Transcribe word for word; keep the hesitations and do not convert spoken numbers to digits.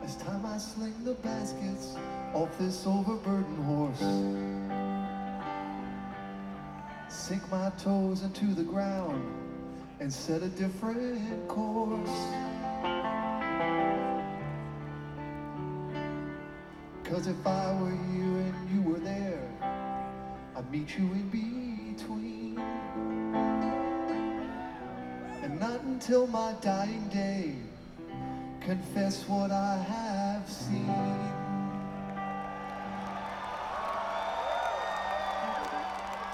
It's time I sling the baskets off this overburdened horse. Sink my toes into the ground and set a different course. 'Cause if I were you and you were there, I'd meet you in between. And not until my dying day confess what I have